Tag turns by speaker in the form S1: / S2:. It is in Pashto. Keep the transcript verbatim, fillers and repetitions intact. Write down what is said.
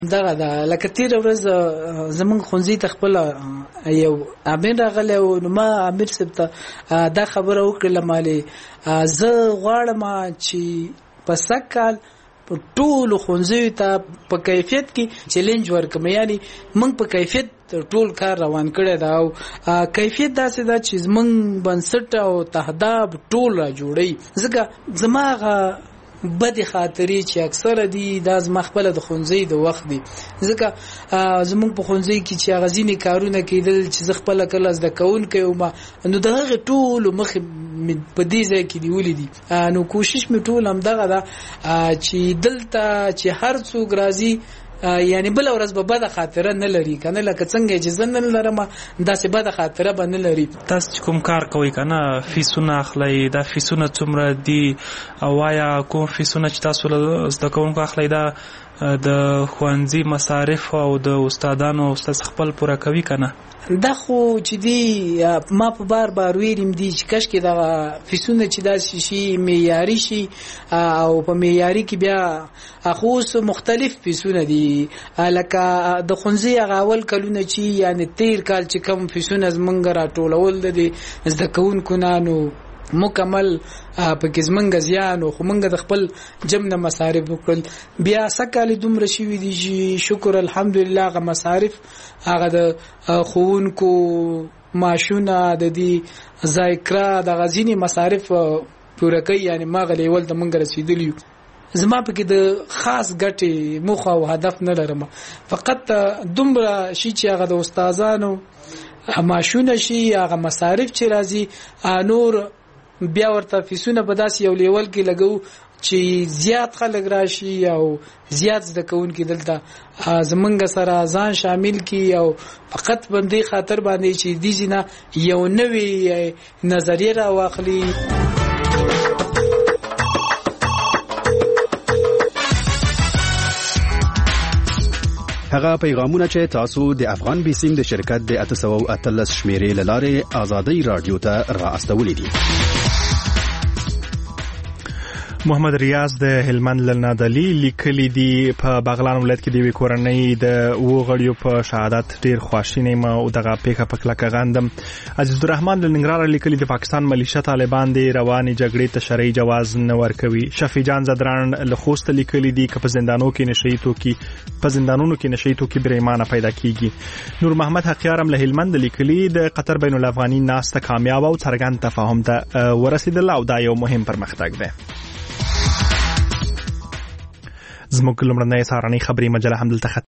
S1: دغه دا لکه تیر ورځ زمونږ خونځي ته خپل یو امیر راغلی او نو ما امیر صاحب ته دا خبره وکړله مالې زه غواړم چې په سږ کال په ټولو ښوونځیو ته په کیفیت کې چیلنج ورکړم، یعنی موږ په کیفیت ټول کار روان کړی دا او کیفیت داسې ده چې زمونږ بنسټ او تهداب ټول را جوړوي. ځکه زما هغه بدې خاطرې چې اکثره دي دا زما خپله د ښوونځي د وخت دي، ځکه زمونږ په ښوونځي کې چې هغه ځینې کارونه کېدل چې زه خپله کله زده کوونکی وم، نو د هغې ټولو مخې په دې ځای کې نیولې دي. نو کوشش مې ټول همدغه ده چې دلته چې هر څوک راځي یعنی بل ورځ به بده خاطره نه لري، کنه لکه څنګه چې زه نن لرم داسې بده خاطره به نه لري.
S2: تاسو کوم کار کوئ کنه فیسونه اخلئ، دا فیسونه څومره دي او وایا کوم فیسونه چې تاسو له زده کوونکو اخلئ دا د ښوونځي مصارف او د استادانو استاد خپل پوره کوي کنه؟
S1: دا خو چې دی ما په بار بار ویریم دی چې کاش کې دا فیسونه چې داسې شي معیاري شي او په معیاري کې بیا اخوس مختلف فیسونه دي، لکه د ښوونځي هغه اول کلونه چې یعنی تیر کال چې کوم فیسونه زمونږ راټولول د زده کوونکو نه نو مکمل پکې زمونږ زیان او خو مونږ د خپل جمع نه مصارف وکړل. بیا سکهالی دومره شوي دي چې شکر الحمدلله هغه مصارف هغه د ښوونکو معاشونه د دې ذایکره دغه ځینې مصارف پوره کوي، یعنی ما هغه لیول ته مونږ رسېدلي یو. زما پکې د خاص ګټې موخه او هدف نه لرم، فقط دومره شي چې هغه د استادانو معاشونه شي، هغه مصارف چې راځي نور بیا ورته فیسونه په داسې یو لیول کې لګو چې زیات خلک راشي او زیات زده کوونکي دلته زمونږ سره ځان شامل کی او فقط باندې خاطر باندې چې دې ځنه یو نوې نظریه را واخلي.
S3: هغه پیغامونه چې تاسو د افغان بیسیم د شرکت د اته سوه او اتلس شمیرې له لارې آزادۍ رادیو ته را استولې دي.
S4: محمد ریاض د هلمند لنادلی لیکلی دی په بغلان ولایت کې د کورنۍ د و غړیو په شهادت ډیر خواشینی ما او دغه پیکه پکلک غندم. عزیز الرحمن لنګرار لیکلی د پاکستان ملیشه طالبان دی رواني جګړې ته شرعي جواز نه ورکوي. شفیع جان زدران له خوست لیکلی دی که په زندانونو کې نشئی توکي په زندانونو کې نشئی توکي بریمانه پیدا کیږي. نور محمد حقیارم له هلمند لیکلی د قطر بین الافغاني ناسته کامیاب او څرګند تفاهم ته ورسیدل او دا یو مهم پرمختګ دی. زموږ لومړنۍ سهارنۍ خبري مجله هم دلته